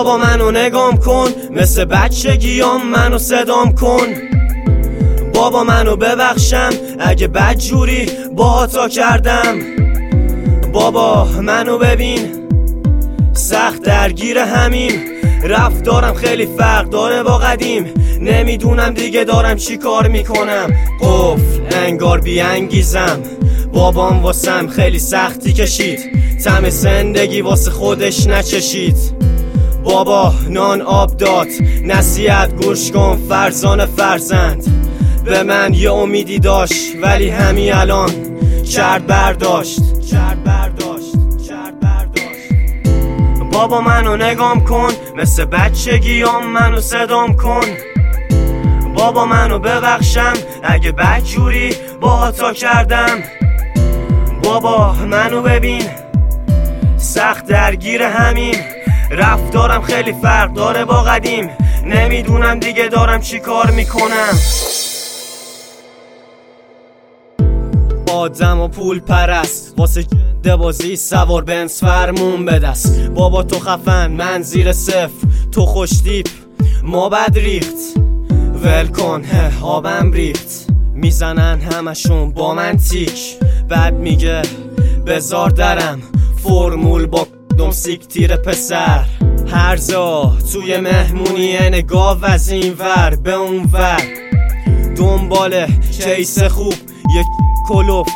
بابا منو نگام کن، مثل بچگیام منو صدام کن. بابا منو ببخشم اگه بدجوری با تا کردم. بابا منو ببین سخت درگیر همیم، رفتارم خیلی فرق داره با قدیم. نمیدونم دیگه دارم چی کار میکنم، قفل انگار بیانگیزم. بابام واسم خیلی سختی کشید، طعم زندگی واسه خودش نچشید. بابا نان آب داد، نصیحت گوش کن فرزان فرزند. به من یه امیدی داشت ولی همین الان کرد برداشت. بابا منو نگام کن، مثل بچگیام منو صدام کن. بابا منو ببخشم اگه بدجوری با تا کردم. بابا منو ببین سخت درگیر همین، رفتارم خیلی فرق داره با قدیم. نمیدونم دیگه دارم چی کار میکنم. آدم و پول پرست، واسه جده بازی سوار بنز فرمون بدست. بابا تو خفن من زیر صفر، تو خوشتیپ ما بد ریخت. ول کن آبم ریخت، میزنن همشون با منطیک. بعد میگه بزار درم فرمول با دم سیکتیر پسر. هرزا توی مهمونی نگاه از این ور به اون ور، دنبال کیس خوب یک کلوفت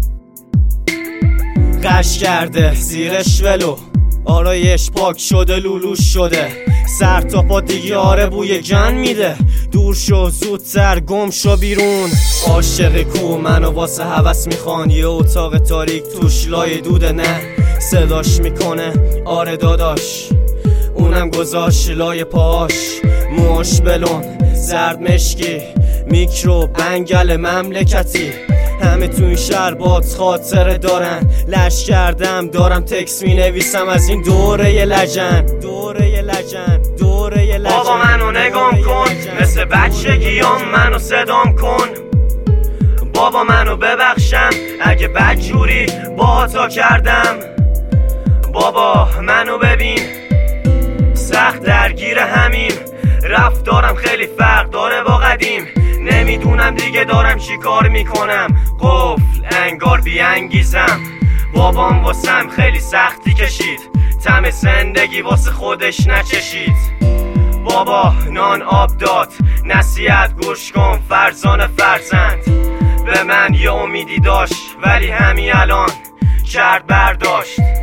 قش کرده زیرش ولو. آرایش پاک شده لولوش شده، سر تا پا دیگه آره بوی جن میده. دور شو زودتر گم شو بیرون. عاشق کو منو واسه هوس میخوان، یه اتاق تاریک توش لای دوده نه صداش میکنه. آره داداش اونم گذاشت لای پاش، موش بلون زرد مشکی میکرو بنگل مملکتی. همه تو این شهر بات خاطره دارن، لش کردم دارم تکس می نویسم از این دوره لجن. بابا منو نگام کن، مثل بچگیام منو صدام کن. بابا منو ببخشم اگه بدجوری با تا کردم. بابا منو ببین سخت درگیر همیم، رفتارم خیلی فرق داره با قدیم. نمیدونم دیگه دارم چی کار میکنم، قفل انگار بیانگیزم. بابام واسم خیلی سختی کشید، طعم زندگی واسه خودش نچشید. بابا نان آب داد، نصیحت گوش کن فرزان فرزند. به من یه امیدی داشت ولی همین الان کرد برداشت.